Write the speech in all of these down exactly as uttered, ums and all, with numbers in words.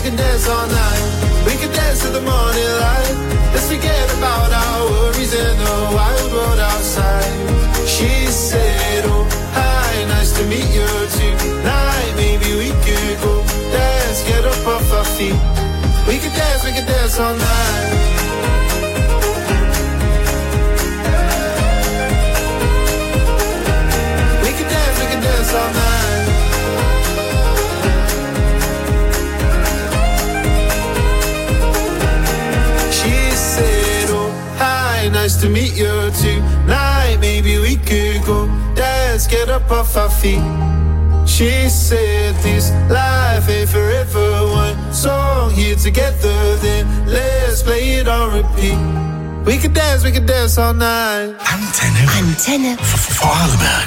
can dance all night. We can dance to the morning light. Let's forget about our worries in the wild world outside. She said, oh, hi, nice to meet you tonight. Maybe we could go dance, get up off our feet. We could dance, we could dance all night. We could dance, we could dance all night. She said, oh, hi, nice to meet you tonight. Maybe we could go dance, get up off our feet. She said this life ain't forever. One song here together, then let's play it on repeat. We could dance, we could dance all night. Antenne. Antenne. Vorarlberg.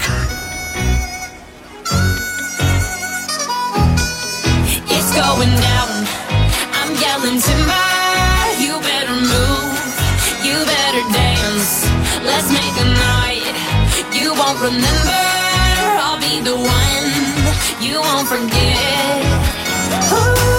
It's going down. I'm yelling timber. You better move. You better dance. Let's make a night you won't remember. I'll be the one you won't forget. Ooh.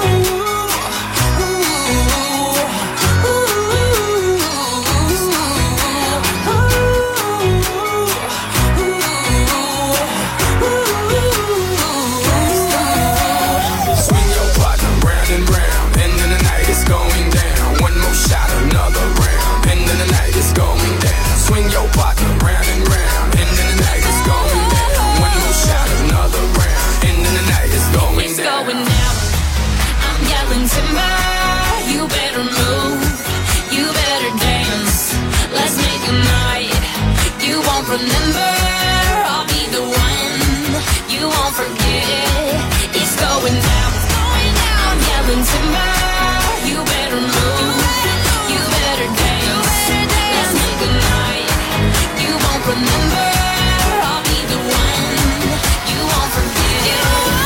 Swing your partner round and round, and then the night is going down. One more shot, another round, and then the night is going it's down. It's going down. I'm yelling timber. You better move. You better dance. Let's make a night you won't remember. I'll be the one you won't forget. It's going down. It's going down. I'm yelling timber. You better move. You better dance. Let's make a night you won't remember. I'll be the one you won't forget.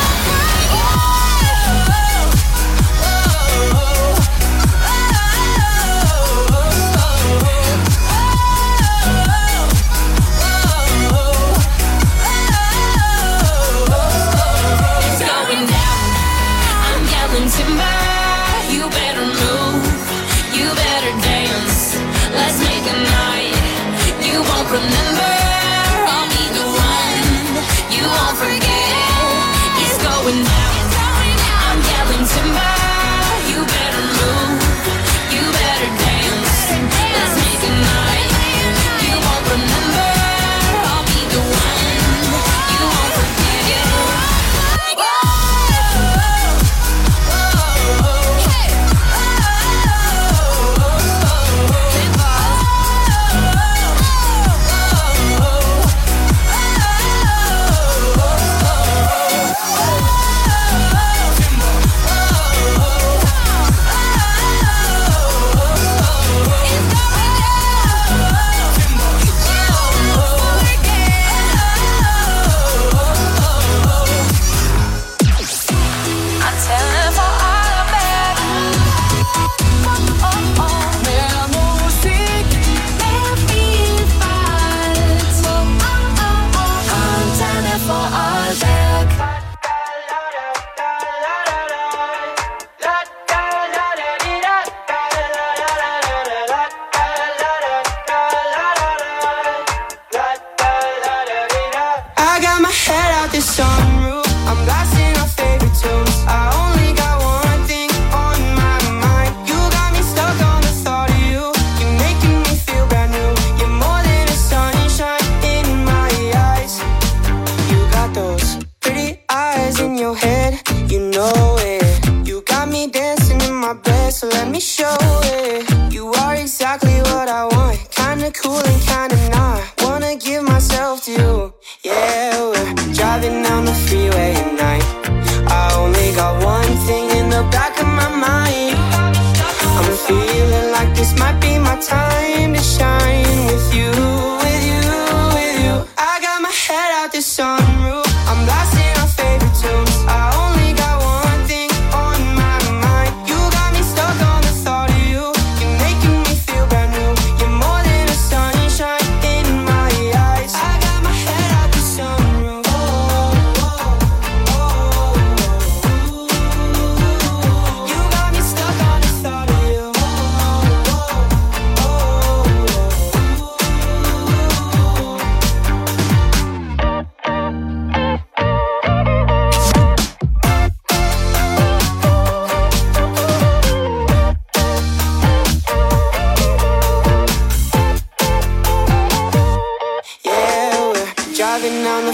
It's going down. I'm yelling timber. You better move. You better dance. Let's make a night you won't remember. I'll be the one you won't forget. It's going down. I'm yelling timber. You better move. You better dance. Let's make a night you won't remember. I'll be the one you won't forget. In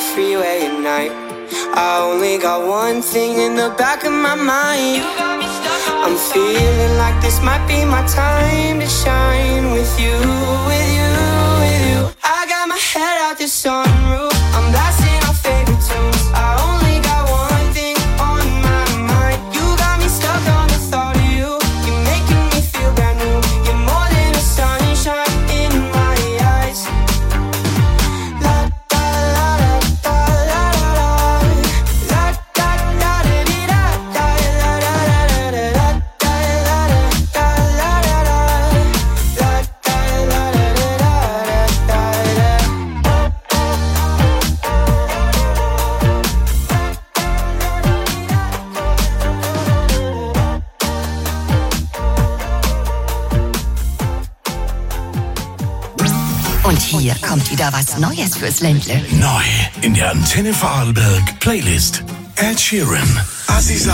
freeway at night. I only got one thing in the back of my mind. I'm feeling like this might be my time to shine with you, with you, with you. I got my head out the sunroof, I'm blasting our favorite tunes. I only got one thing on my mind. You got me stuck on the thought of you. You're making me feel brand new. You're more than a sunshine in my eyes. La da la da la la la la da da da di da da la la la la la da la da la la la la da la la la Und hier kommt wieder was Neues fürs Ländle. Neu in der Antenne Vorarlberg Playlist. Ed Sheeran, Aziza.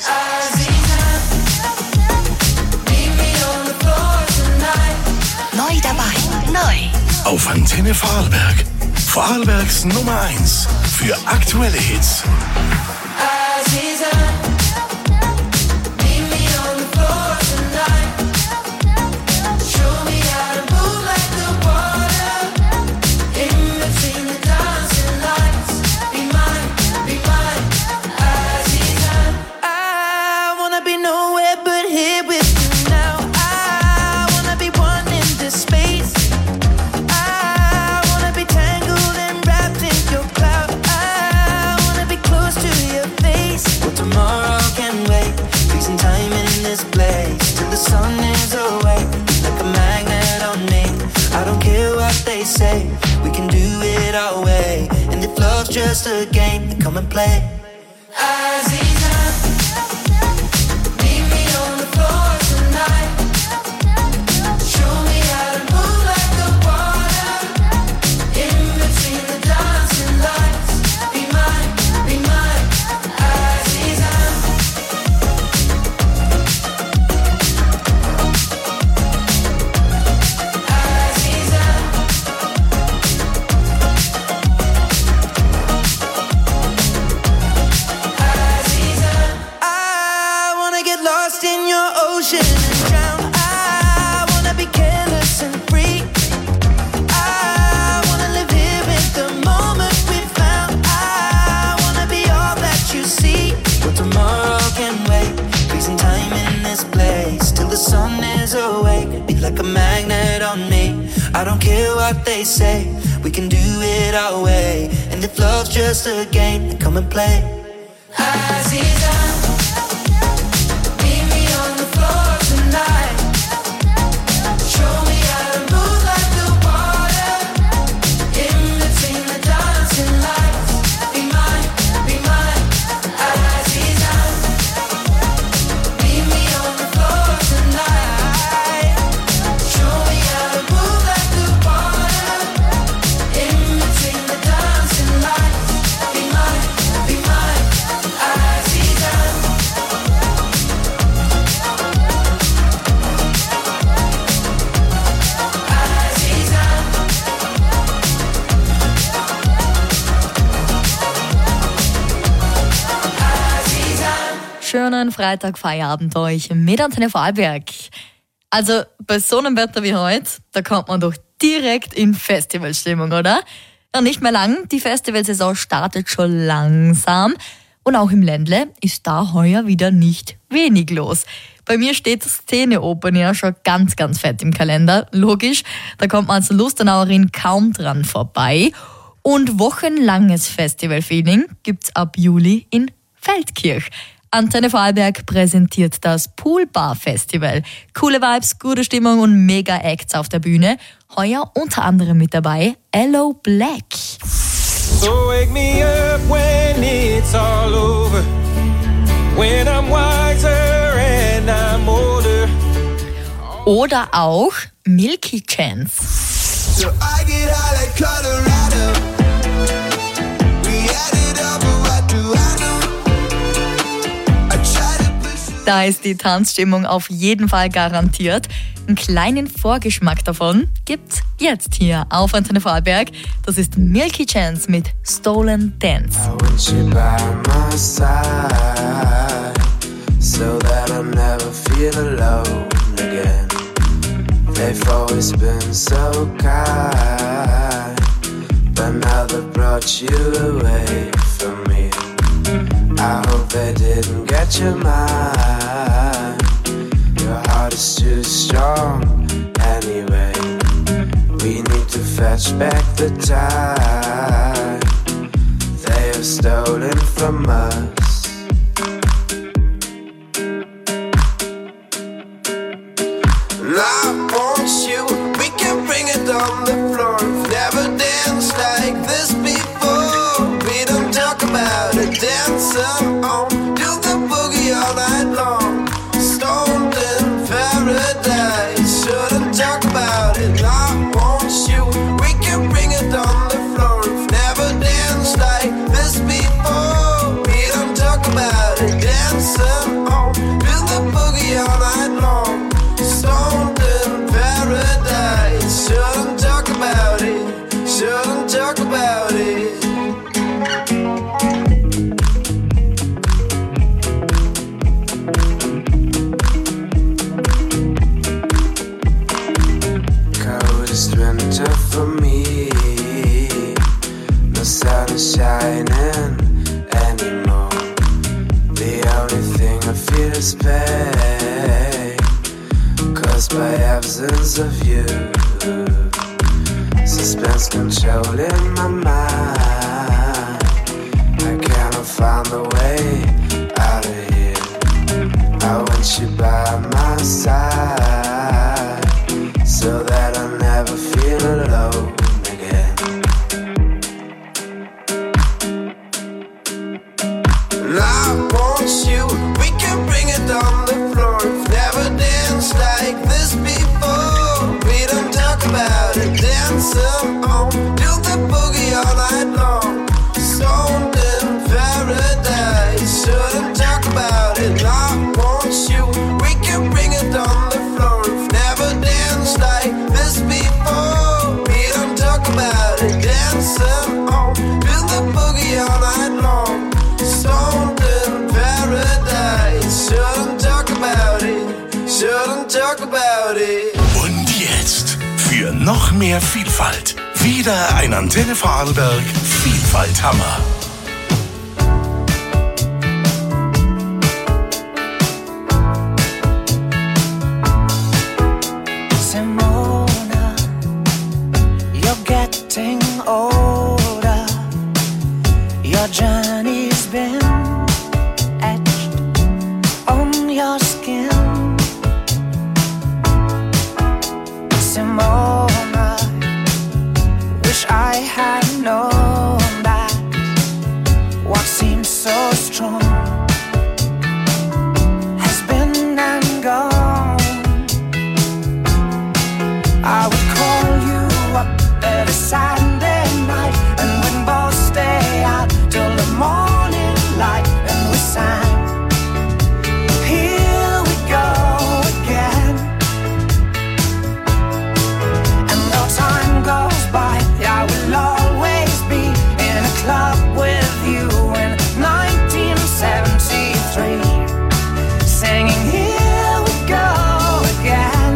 Neu dabei, neu. Auf Antenne Vorarlberg. Vorarlbergs Nummer eins für aktuelle Hits. Say we can do it our way, and if love's just a game, then come and play. Aziza, meet me on the floor tonight. Show me how to move like the water in between the dancing lights. Be mine, be mine, Aziza. Like a magnet on me. I don't care what they say, we can do it our way. And if love's just a game, then come and play. Aziza, meet me on the floor tonight. Show me how to move like the water in between the dancing lights. Be mine, be mine, Aziza. Meet me on the floor tonight. Schönen Freitag Feierabend euch mit Antenne Vorarlberg. Also bei so einem Wetter wie heute, da kommt man doch direkt in Festivalstimmung, oder? Ja, nicht mehr lang, die Festivalsaison startet schon langsam. Und auch im Ländle ist da heuer wieder nicht wenig los. Bei mir steht Szene Open ja schon ganz, ganz fett im Kalender. Logisch, da kommt man als Lustenauerin kaum dran vorbei. Und wochenlanges Festivalfeeling gibt's ab Juli in Feldkirch. Antenne Vorarlberg präsentiert das Poolbar Festival. Coole Vibes, gute Stimmung und mega Acts auf der Bühne. Heuer unter anderem mit dabei Aloe Blacc. So wake me up when it's all over. When I'm wiser and I'm older. Oder auch Milky Chance. So I get high like Colorado. We added up, but what do I know? Da ist die Tanzstimmung auf jeden Fall garantiert. Einen kleinen Vorgeschmack davon gibt's Jetzt hier auf Antenne Vorarlberg. Das ist Milky Chance mit Stolen Dance. I want you by my side, so that I'll never feel alone again. They've always been so kind, but now they've brought you away from me. I hope they didn't get your mind. Your heart is too strong anyway. We need to fetch back the time they have stolen from us. And I want you, we can bring it on the floor. We've never danced like this before. We don't talk about it, dance on, do the boogie all night long. Stoned in paradise, shouldn't talk about it. I want you, we can bring it on the floor. We've never danced like this before. We don't talk about it, dancing on, do the boogie all night long. Stoned in paradise, shouldn't talk about it, shouldn't talk about it. Coldest winter for me, no sun is shining anymore. The only thing I feel is pain, caused by absence of you. Suspense controlling my mind. I cannot find the way out of here. I want you by my side, so that I'll never feel alone again. And I want you, we can bring it on the floor. We've never danced like this before. We don't talk about it, dancing on, do the boogie all night long. Stoned in paradise, shouldn't talk about it. I want you, we can bring it on the floor. We've never danced like this before. We don't talk about it, dancing on, do the boogie all night long. Stoned in paradise, shouldn't talk about it, shouldn't talk about it. Und jetzt für noch mehr Vielfalt. Wieder ein Antenne Vorarlberg Vielfalthammer. Simona, you're getting older. Your journey's been etched on your skin. Simona, wish I had known that what seems so strong has been and gone. I would call you up every Sunday night, and we'd both stay out till the morning light, and we sang, here we go again. And though time goes by, I will always be in a club with you in nineteen seventy-three, singing here we go again.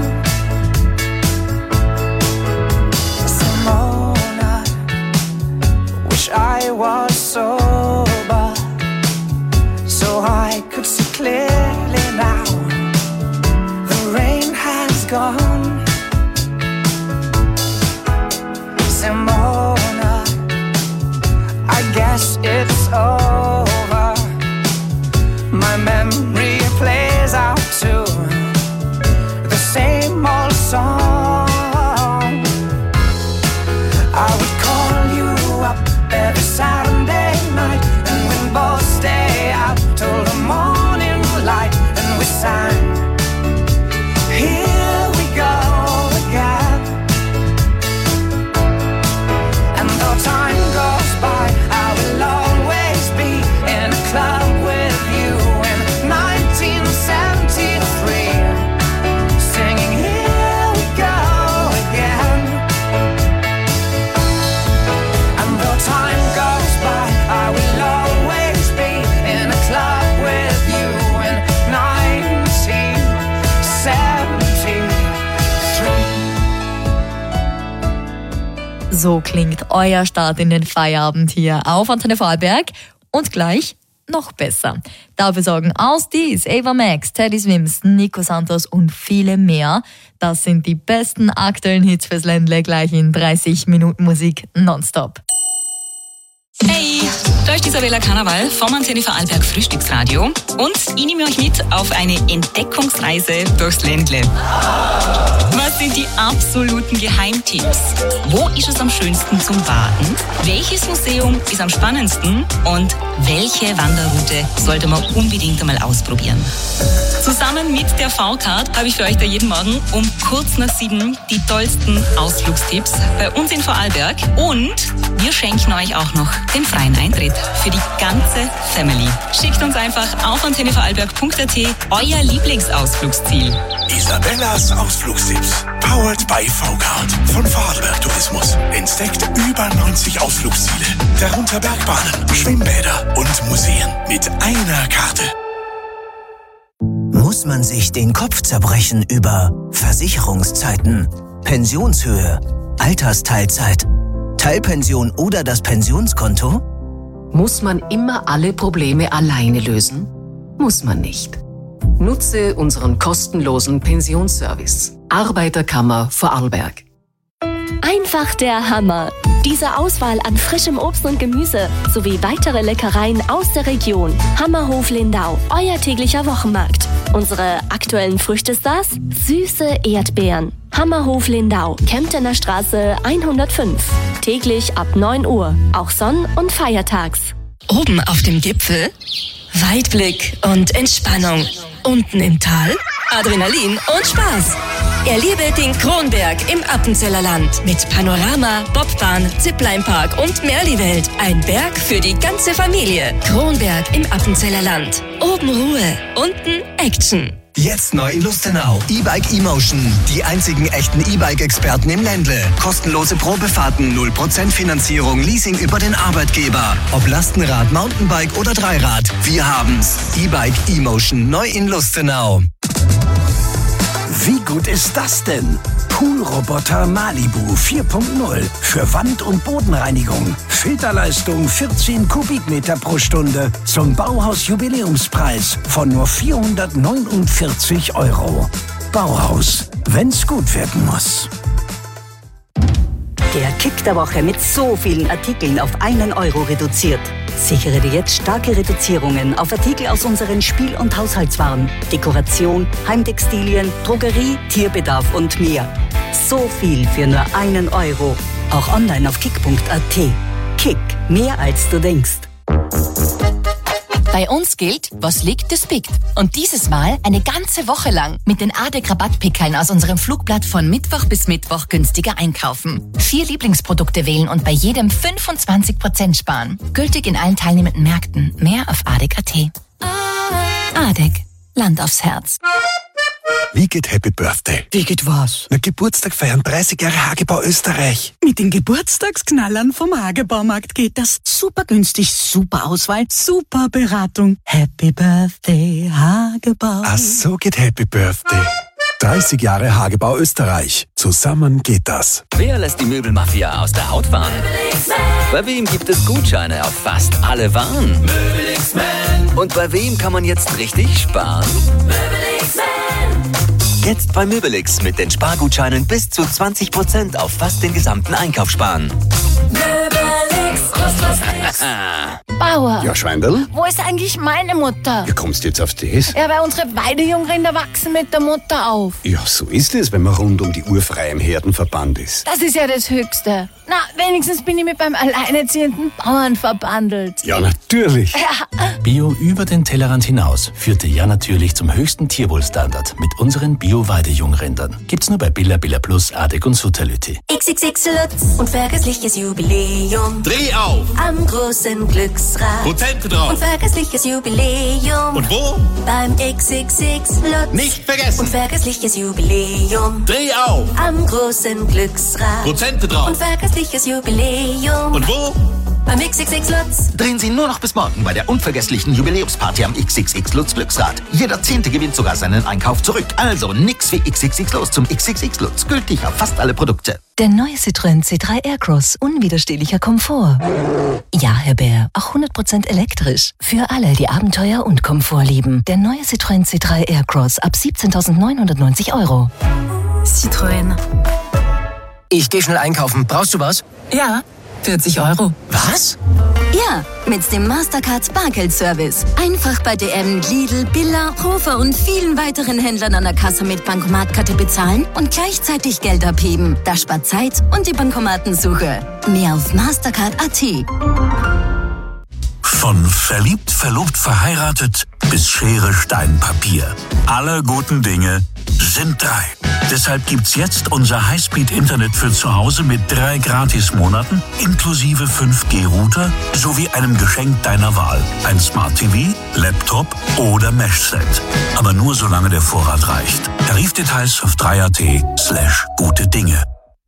Simona, wish I was sober, so I could see clearly now. The rain has gone. Simona, I guess it's over. My memory plays out to the same old song. I would call you up every Saturday night, and we'd both stay out till the morning light, and we sang, here we go again. And though time goes by, I will always be in a club with you in nineteen seventy-three. So klingt euer Start in den Feierabend hier auf Antenne Vorarlberg und gleich noch besser. Dafür sorgen aus dies Ava Max, Teddy Swims, Nico Santos und viele mehr. Das sind die besten aktuellen Hits fürs Ländle gleich in dreißig Minuten Musik nonstop. Hey, da ist Isabella Karneval vom Antenne Vorarlberg Frühstücksradio und ich nehme euch mit auf eine Entdeckungsreise durchs Ländle. Was sind die absoluten Geheimtipps? Wo ist es am schönsten zum Baden? Welches Museum ist am spannendsten? Und welche Wanderroute sollte man unbedingt einmal ausprobieren? Zusammen mit der V-Card habe ich für euch da jeden Morgen um kurz nach sieben die tollsten Ausflugstipps bei uns in Vorarlberg und wir schenken euch auch noch den freien Eintritt für die ganze Family. Schickt uns einfach auf antenne vorarlberg punkt a t euer Lieblingsausflugsziel. Isabellas Ausflugstipps. Powered by V-Card von Vorarlberg Tourismus. Entdeckt über neunzig Ausflugsziele. Darunter Bergbahnen, Schwimmbäder und Museen mit einer Karte. Muss man sich den Kopf zerbrechen über Versicherungszeiten, Pensionshöhe, Altersteilzeit, Teilpension oder das Pensionskonto? Muss man immer alle Probleme alleine lösen? Muss man nicht. Nutze unseren kostenlosen Pensionsservice. Arbeiterkammer Vorarlberg. Einfach der Hammer. Diese Auswahl an frischem Obst und Gemüse sowie weitere Leckereien aus der Region. Hammerhof Lindau, euer täglicher Wochenmarkt. Unsere aktuellen Früchtestars? Süße Erdbeeren. Hammerhof Lindau, Kemptener Straße hundertfünf. Täglich ab neun Uhr, auch sonn- und feiertags. Oben auf dem Gipfel Weitblick und Entspannung. Unten im Tal Adrenalin und Spaß. Erlebe den Kronberg im Appenzeller Land mit Panorama, Bobbahn, Zipline-Park und Merli-Welt. Ein Berg für die ganze Familie. Kronberg im Appenzeller Land. Oben Ruhe, unten Action. Jetzt neu in Lustenau. E-Bike eMotion. Die einzigen echten E-Bike-Experten im Ländle. Kostenlose Probefahrten, null Prozent Finanzierung, Leasing über den Arbeitgeber. Ob Lastenrad, Mountainbike oder Dreirad. Wir haben's. E-Bike eMotion. Neu in Lustenau. Wie gut ist das denn? Poolroboter Malibu vier Punkt null für Wand- und Bodenreinigung. Filterleistung vierzehn Kubikmeter pro Stunde zum Bauhaus-Jubiläumspreis von nur vierhundertneunundvierzig Euro. Bauhaus, wenn's gut werden muss. Der Kick der Woche mit so vielen Artikeln auf einen Euro reduziert. Sichere dir jetzt starke Reduzierungen auf Artikel aus unseren Spiel- und Haushaltswaren, Dekoration, Heimtextilien, Drogerie, Tierbedarf und mehr. So viel für nur einen Euro. Auch online auf kick punkt a t. Kick, mehr als du denkst. Bei uns gilt, was liegt, das biegt. Und dieses Mal eine ganze Woche lang mit den A D E C-Rabattpickeln aus unserem Flugblatt von Mittwoch bis Mittwoch günstiger einkaufen. Vier Lieblingsprodukte wählen und bei jedem fünfundzwanzig Prozent sparen. Gültig in allen teilnehmenden Märkten. Mehr auf A D E C punkt a t. A D E C. Land aufs Herz. Wie geht Happy Birthday? Wie geht was? Na, Geburtstag feiern, dreißig Jahre Hagebau Österreich. Mit den Geburtstagsknallern vom Hagebaumarkt geht das super günstig, super Auswahl, super Beratung. Happy Birthday Hagebau. Ach, so geht Happy Birthday. dreißig Jahre Hagebau Österreich. Zusammen geht das. Wer lässt die Möbelmafia aus der Haut fahren? Bei wem gibt es Gutscheine auf fast alle Waren? Und bei wem kann man jetzt richtig sparen? Jetzt bei Möbelix mit den Spargutscheinen bis zu zwanzig Prozent auf fast den gesamten Einkauf sparen. Möbelix, was ist? Bauer. Ja, Schweindel? Wo ist eigentlich meine Mutter? Wie kommst du jetzt auf das? Ja, weil unsere Weidejungrinder wachsen mit der Mutter auf. Ja, so ist es, wenn man rund um die Uhr frei im Herdenverband ist. Das ist ja das Höchste. Na, wenigstens bin ich mit beim alleinerziehenden Bauern verbandelt. Ja, natürlich. Ja. Bio über den Tellerrand hinaus führte ja natürlich zum höchsten Tierwohlstandard mit unseren Bio-Weidejungrindern. Gibt's nur bei Billa, Billa Plus, A D E C und Sutterlütti. X X X Lutz und vergessliches Jubiläum. Dreh auf! Am großen Glücksrad. Prozente drauf! Und vergessliches Jubiläum. Und wo? Beim X X X Lutz. Nicht vergessen! Und vergessliches Jubiläum. Dreh auf! Am großen Glücksrad. Prozente drauf! Und vergessliches Jubiläum. Und wo? Beim X X X Lutz. Drehen Sie nur noch bis morgen bei der unvergesslichen Jubiläumsparty am X X X Lutz Glücksrad. Jeder Zehnte gewinnt sogar seinen Einkauf zurück. Also nix wie X X X los zum X X X Lutz. Gültig auf fast alle Produkte. Der neue Citroën C drei Aircross, unwiderstehlicher Komfort. Ja, Herr Bär, auch hundert Prozent elektrisch. Für alle, die Abenteuer und Komfort lieben. Der neue Citroën C drei Aircross ab siebzehntausendneunhundertneunzig Euro. Citroën. Ich gehe schnell einkaufen. Brauchst du was? Ja, vierzig Euro. Was? Ja, mit dem Mastercard Bargeldservice. Einfach bei D M, Lidl, Billa, Hofer und vielen weiteren Händlern an der Kasse mit Bankomatkarte bezahlen und gleichzeitig Geld abheben. Das spart Zeit und die Bankomatensuche. Mehr auf mastercard punkt a t. Von verliebt, verlobt, verheiratet bis Schere, Stein, Papier. Alle guten Dinge sind drei. Deshalb gibt's jetzt unser Highspeed-Internet für zu Hause mit drei Gratismonaten inklusive fünf G Router sowie einem Geschenk deiner Wahl. Ein Smart T V, Laptop oder Mesh-Set. Aber nur solange der Vorrat reicht. Tarifdetails auf drei punkt a t slash gute Dinge.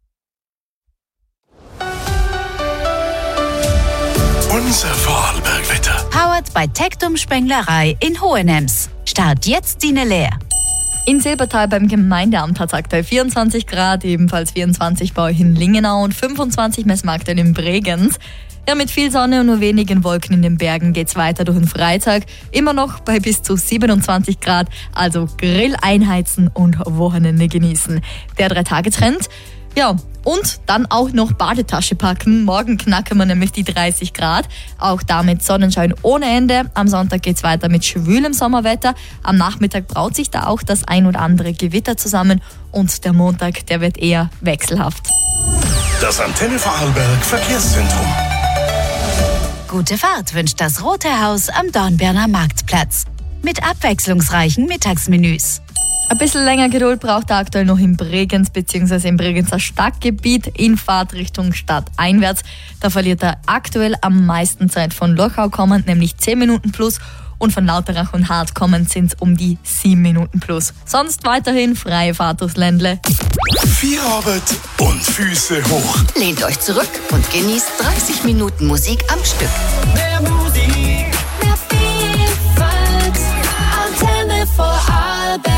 Unser Vorarlbergwetter. Powered bei Tectum Spenglerei in Hohenems. Start jetzt deine Lehr. In Silbertal beim Gemeindeamt hat es aktuell vierundzwanzig Grad, ebenfalls vierundzwanzig bei euch in Lingenau und fünfundzwanzig Messmarkt in Bregenz. Ja, mit viel Sonne und nur wenigen Wolken in den Bergen geht's weiter durch den Freitag. Immer noch bei bis zu siebenundzwanzig Grad, also Grill einheizen und Wochenende genießen. Der Drei-Tage-Trend. Ja, und dann auch noch Badetasche packen. Morgen knacken wir nämlich die dreißig Grad. Auch damit Sonnenschein ohne Ende. Am Sonntag geht's weiter mit schwülem Sommerwetter. Am Nachmittag braut sich da auch das ein oder andere Gewitter zusammen. Und der Montag, der wird eher wechselhaft. Das Antenne Vorarlberg Verkehrszentrum. Gute Fahrt wünscht das Rote Haus am Dornbirner Marktplatz. Mit abwechslungsreichen Mittagsmenüs. Ein bisschen länger Geduld braucht er aktuell noch in Bregenz bzw. im Bregenzer Stadtgebiet in Fahrtrichtung Stadt einwärts. Da verliert er aktuell am meisten Zeit von Lochau kommend, nämlich zehn Minuten plus. Und von Lauterach und Hart kommend sind es um die sieben Minuten plus. Sonst weiterhin freie Fahrt durchs Ländle. Feierabend und Füße hoch. Lehnt euch zurück und genießt dreißig Minuten Musik am Stück. Mehr Musik, mehr Vielfalt. Antenne Vorarlberg.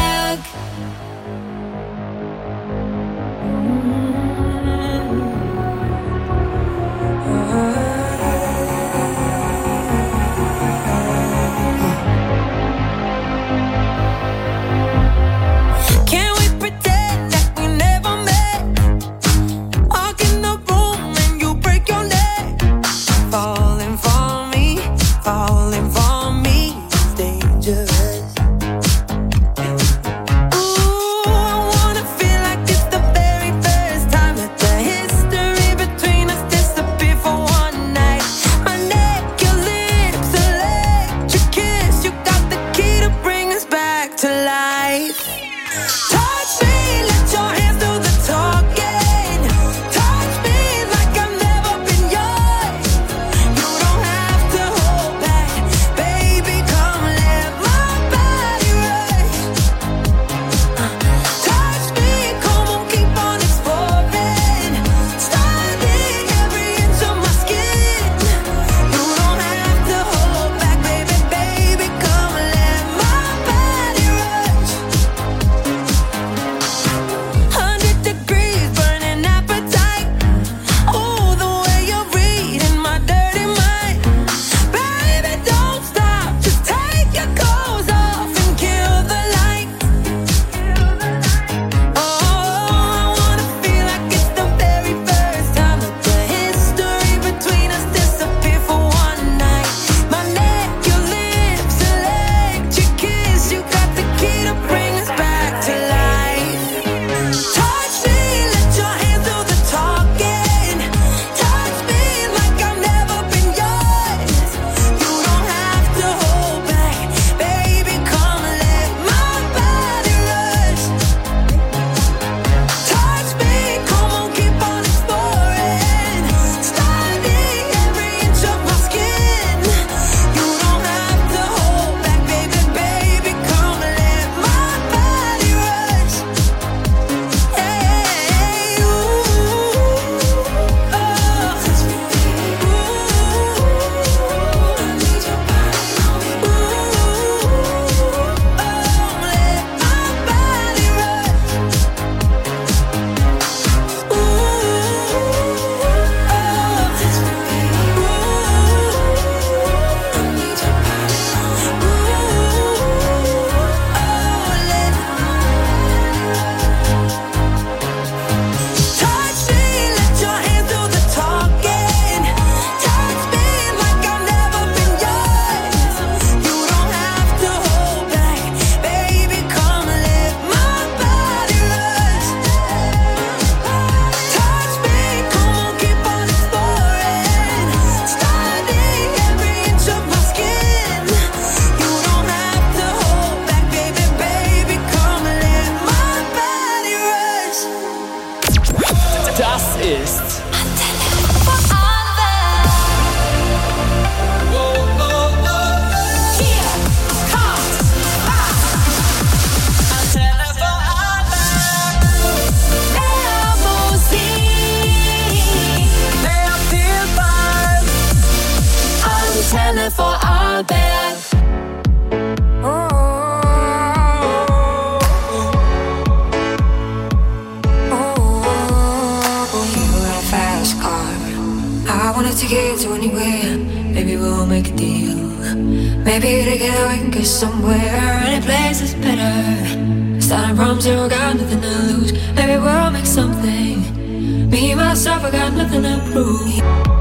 make a deal. Maybe together we can get somewhere. Any place is better. Starting from zero, got nothing to lose. Maybe we'll make something. Me, myself, I got nothing to prove.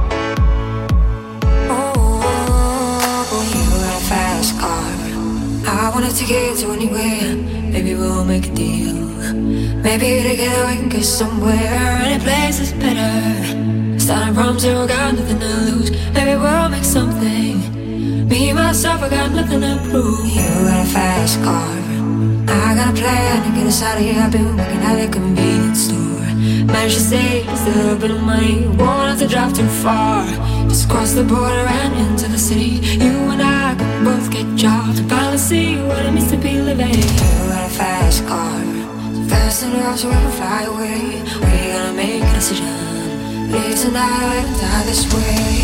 Fast car, I wanna take it to anywhere. Maybe we'll make a deal. Maybe together we can get somewhere. Any place is better. Starting from zero, got nothing to lose. Maybe we'll make something. Me, myself, I got nothing to prove. You got a fast car, I got a plan to get us out of here. I've been working at a convenience store. Managed to save just a little bit of money. Won't have to drive too far. Just cross the border and into the city. You and I could both get jobs and finally see what it means to be living. You got a fast car, so fast enough so we can fly away. We're gonna make a decision. Live tonight and die this way.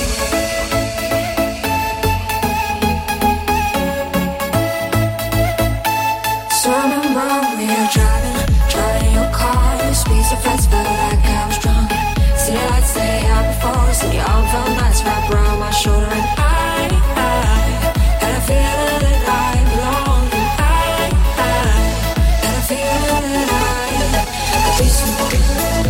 So I remember we were driving, driving in your car. The speed so fast, felt like I was drunk. City lights stay out before, city all felt nice wrapped around my shoulder. And I, I had a feeling that I belong. I, I had a feeling that I could be someone.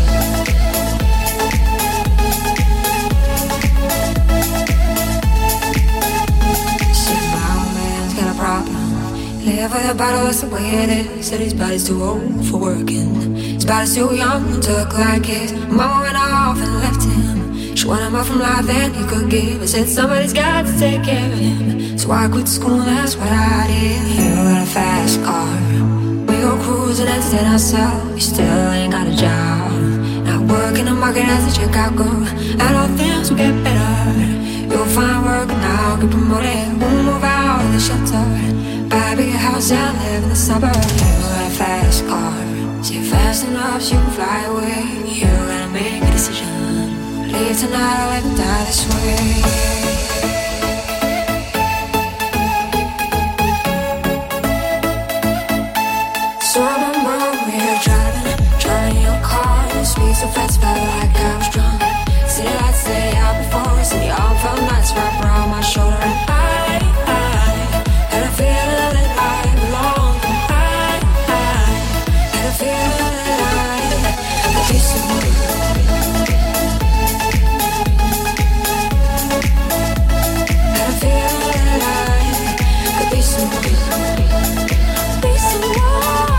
See, my old man's got a problem. Live with a bottle, that's the way it is. Said his body's too old for working. His body's too young to look like his. Mama went off and left him. She wanted more from life than he could give. I said somebody's got to take care of him. So I quit school, that's what I did. You got a fast car, we go cruising, entertain ourselves. You still ain't got a job. Not working the market as a checkout girl. And all things will get better. You'll find work now, get promoted. We'll move out of the shelter. Buy a big house and live in the suburbs. You got a fast car, so you're fast enough so you can fly away. You gotta make a decision. Leave tonight or live and die this way. So I remember we were driving, driving in your car. The speed so fast, felt like I was drunk. City lights stay out before, city all felt nice wrapped around my shoulder. And I, I had a feeling that I belong. I, I had a feeling that I could be someone. Had a feeling that I could be someone. Be someone.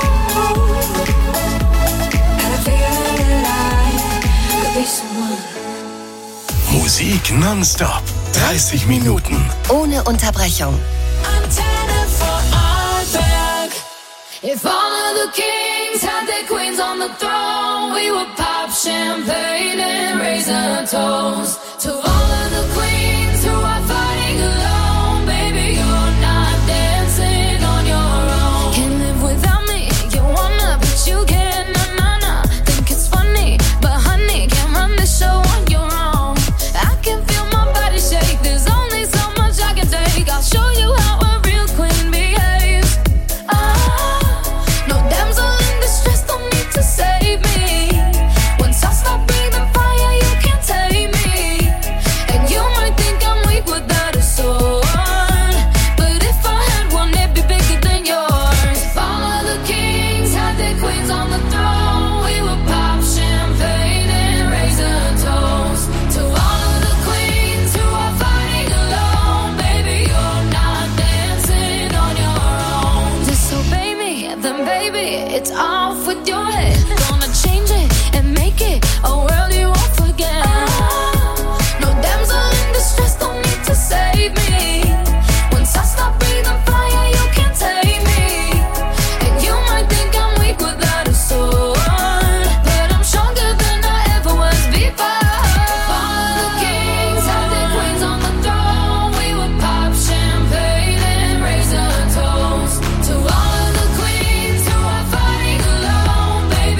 Had a feeling that I could be someone. Musik nonstop. dreißig Minuten. Ohne Unterbrechung. Antenne Vorarlberg. If all of the kings had their queens on the throne, we would pop champagne and raise a toast to all of the queens who are fighting alone. Baby, you're not dancing on your own. Can't live without me. You wanna, but you can't. Nah, nah, nah. Think it's funny, but honey, can't run the show on your own. I can feel my body shake. There's only so much I can take. I'll show you how a real queen behaves. Ah, no damsel in distress, don't need to save me. Once I stop breathing fire, you can't tame me. And you might think I'm weak without a sword, but if I had one, it'd be bigger than yours. If all of the kings had their queens on the throne, we would pop champagne and raise a toast to all of the queens who are fighting alone. Baby, you're not dancing on your own. Disobey me, then baby, it's off with your head. Gonna change it and make it a world you won't forget. No damsel in distress, don't need to save me. Once I stop breathing fire, you can't tame me. And you might think I'm weak without a sword, but I'm stronger than I ever was before. All of the kings had their queens on the throne. We would pop champagne and raise a toast to all of the queens who are fighting alone. Baby,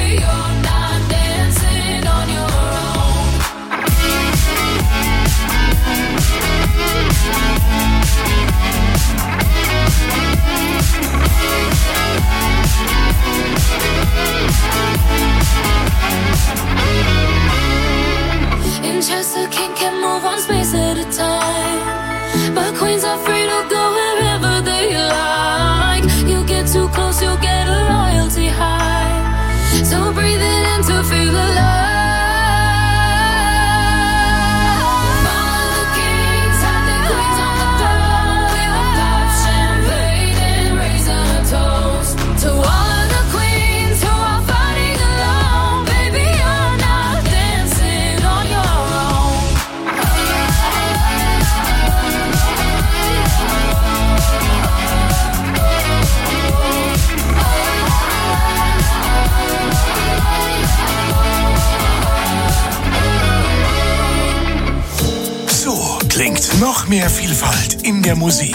Noch mehr Vielfalt in der Musik.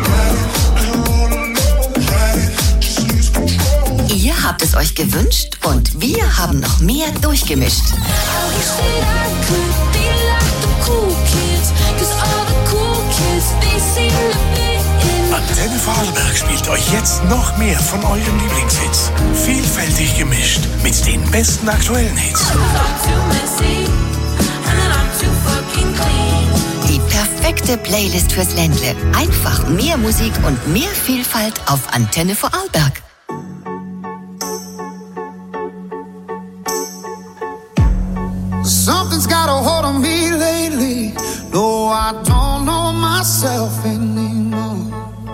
Ihr habt es euch gewünscht und wir haben noch mehr durchgemischt. Antenne Vorarlberg spielt euch jetzt noch mehr von euren Lieblingshits. Vielfältig gemischt mit den besten aktuellen Hits. Die perfekte Playlist fürs Ländle. Einfach mehr Musik und mehr Vielfalt auf Antenne Vorarlberg. Something's got a hold on me lately. No, I don't know myself anymore.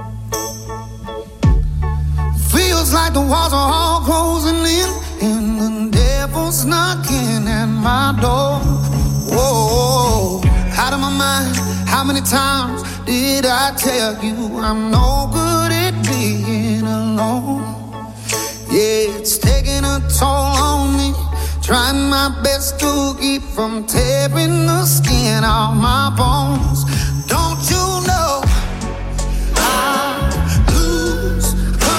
Feels like the walls are all closing in, and the devil's knocking at my door. Whoa, out of my mind. How many times did I tell you I'm no good at being alone? Yeah, it's taking a toll on me. Trying my best to keep from tearing the skin off my bones. Don't you know I lose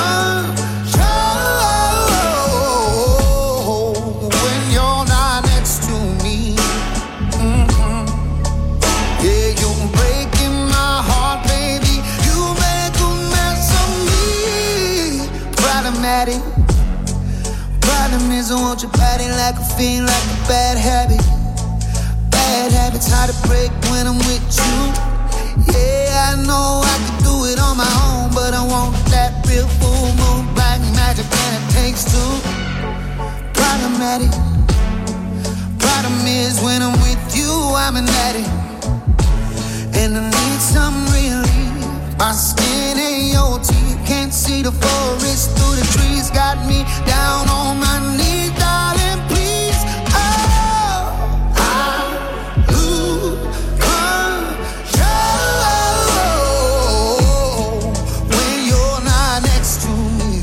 control when you're not next to me? Mm-hmm. Yeah, you're breaking my heart, baby. You make a mess of me. Problematic. Problem is I want your body like a fiend, like a bad habit. Bad habits hard to break when I'm with you. Yeah, I know I can do it on my own, but I want that real full moon black magic, and it takes two. Problematic. Problem is when I'm with you, I'm an addict, and I need some relief. My skin ain't your teeth, can't see the forest through the trees. Got me down on my knees, darling, please. Oh, I lose control when you're not next to me.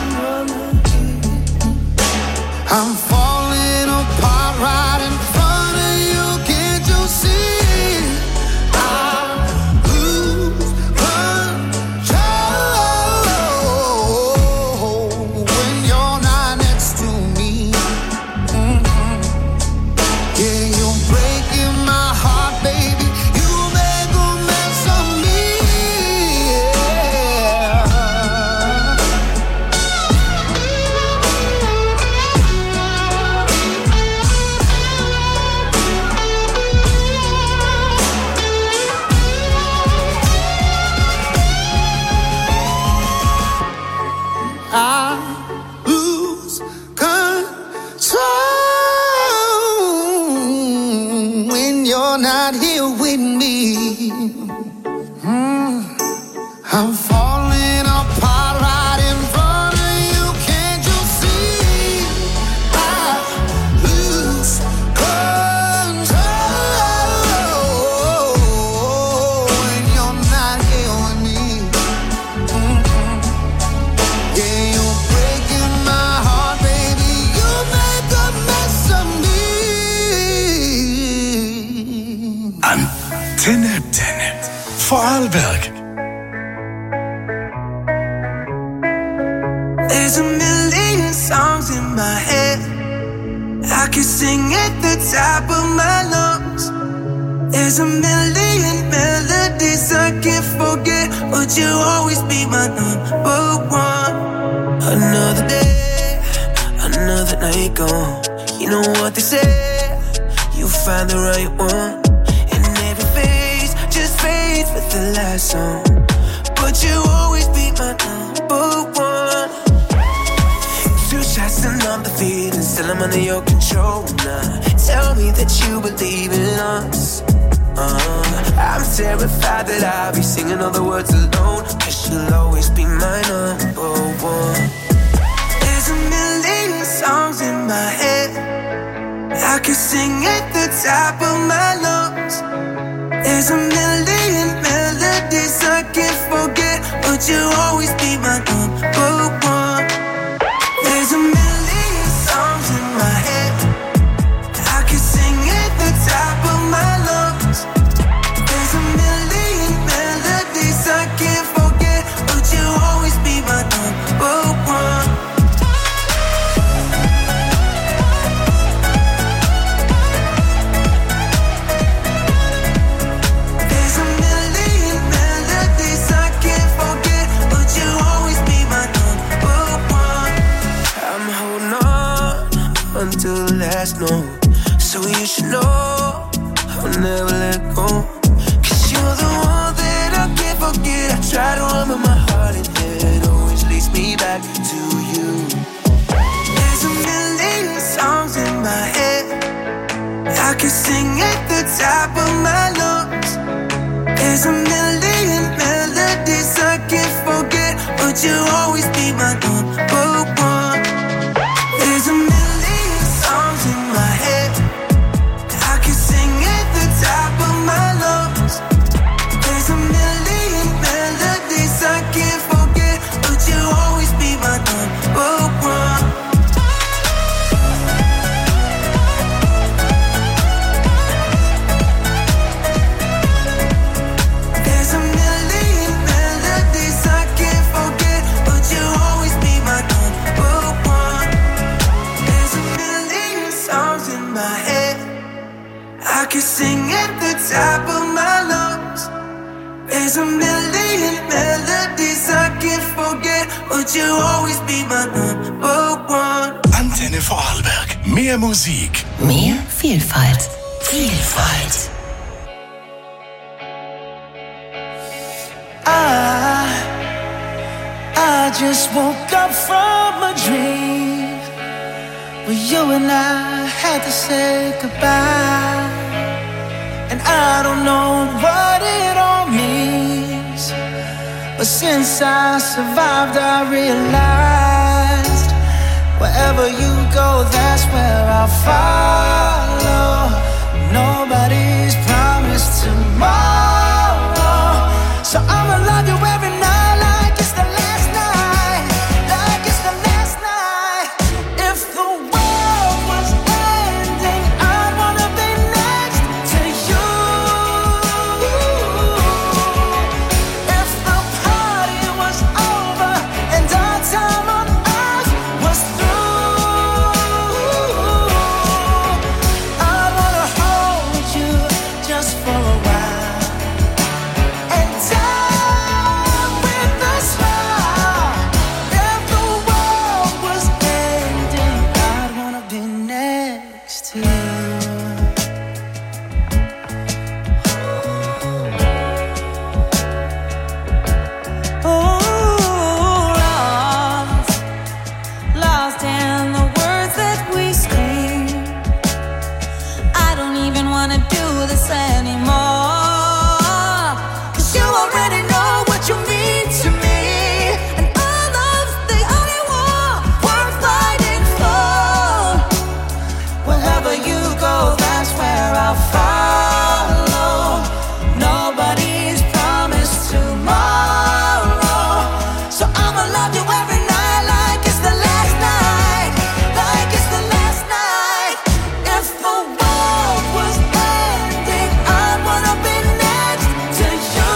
I'm falling apart right in front of you, can't you see? I'm falling apart right in front of you, can't you see? I lose control when you're not here with me. Mm-hmm. Yeah, you're breaking my heart, baby. You make a mess of me. Antenne, Antenne Vorarlberg. There's a million songs in my head. I can sing at the top of my lungs. There's a million melodies I can't forget, but you'll always be my number one. Another day, another night gone. You know what they say, you'll find the right one. And every phase just fades with the last song, but you'll always be my number one. Two shots and I'm the feeling, still I'm under your control now. Tell me that you believe in us. uh, I'm terrified that I'll be singing all the words alone, 'cause you'll always be my number one. There's a million songs in my head. I can sing at the top of my lungs. There's a million melodies I can't forget, but you'll always be my number one. There's a million songs in my head. I can sing at the top of my lungs. There's a million past, no. So you should know I'll never let go. Cause you're the one that I can't forget. I try to run but my heart and head always leads me back to you. There's a million songs in my head, I can sing at the top of my lungs. There's a million melodies I can't forget, but you'll always be my number one. There's a million songs in my head, I can sing at the top of my lungs. There's a million melodies I can't forget, but you'll always be my number one. I can sing at the top of my lungs. There's a million melodies I can't forget, but you'll always be my number one. Antenne Vorarlberg. Mehr Musik. Mehr Vielfalt. Vielfalt. I, I just woke up from a dream where you and I had to say goodbye. And I don't know what it all means, but since I survived I realized wherever you go, that's where I'll follow. Nobody's promised tomorrow, so I'ma love you every night like it's the last night, like it's the last night. If the world was ending, I'd wanna be next to you. If the party was over and our time on earth was through, I'd wanna hold you just for a while and die with a smile. If the world was ending, I'd wanna be next to you. Oh, lost, lost in the words that we scream. I don't even wanna do this anymore, 'cause you already know what you mean to me, and our love's the only war worth fighting for. Wherever you go, that's where I'll follow. Nobody's promised tomorrow, so I'ma love you every night like it's the last night, like it's the last night. If the world was ending, I'd wanna be next to you.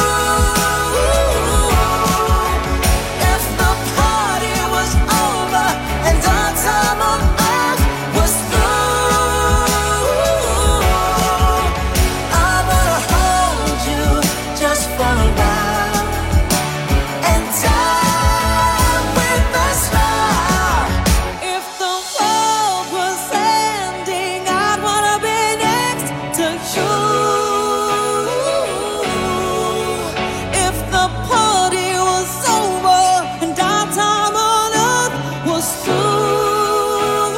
If the party was over and our time on earth was through, I wanna hold you just for a while and die with a smile. If the world was ending, I'd wanna be next to you. If the party was over and our time on earth was through,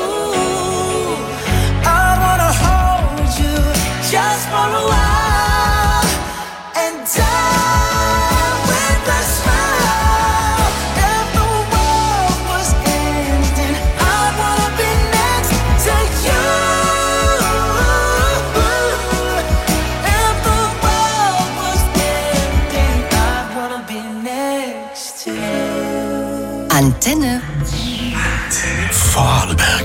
I wanna hold you just for a while and die with a smile. If the world was ending, I'd wanna be next to you. If the world was ending, I'd wanna be next to you. Antenne Vorarlberg.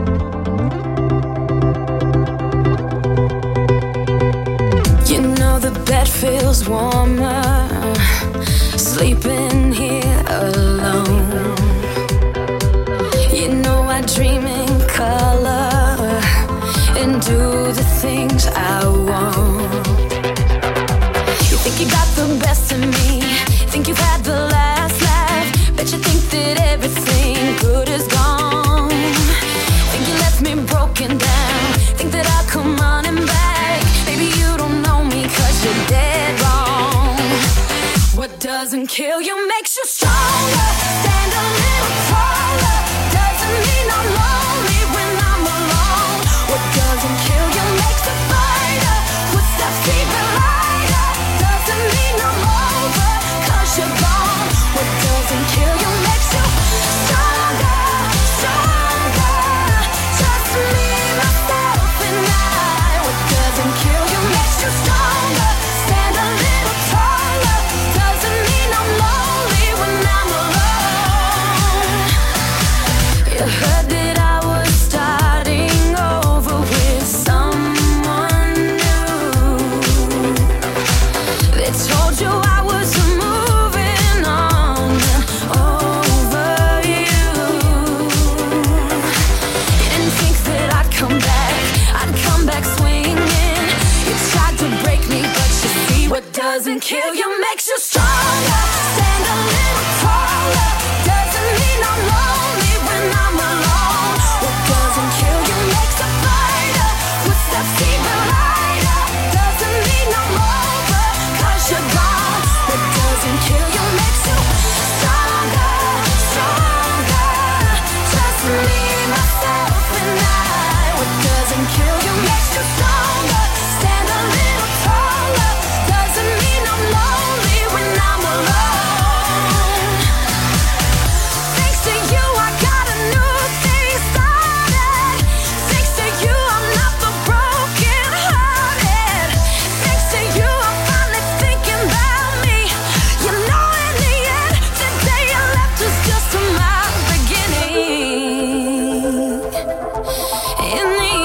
You know the bed feels warmer, sleeping here alone. You know I dream in color and do the things I want. You think you got the best of me, think you've had the last laugh, bet you think that everything good is gone. Think you left me broken kill you, makes you stronger. Stand a little taller. Doesn't mean I'm lonely when I'm alone. What doesn't kill you makes a fighter. Footsteps even lighter. Doesn't mean I'm over, cause you're gone. What doesn't kill you makes you stronger, stronger. Just me, myself, and I. What doesn't kill you makes you stronger. Stand a little taller. Doesn't mean I'm lonely when I'm alone. You heard that I was starting over with someone new. They told you I was moving on over you. You didn't think that I'd come back, I'd come back swinging. You tried to break me, but you see what doesn't kill you makes you stronger. Stand a little taller. Doesn't mean I'm lonely when I'm alone. What doesn't kill you makes a fighter. Footsteps even lighter. Doesn't mean I'm over, cause you're gone. What doesn't kill you makes you stronger, stronger. Just me, myself, and I. What doesn't kill you makes you stronger. Stand a little taller. Doesn't mean I'm lonely when I'm alone. Thanks to you, I got a new thing started. Thanks to you, I'm not the broken hearted. Thanks to you, I'm finally thinking about me. You know, in the end, the day you left was just my beginning. In the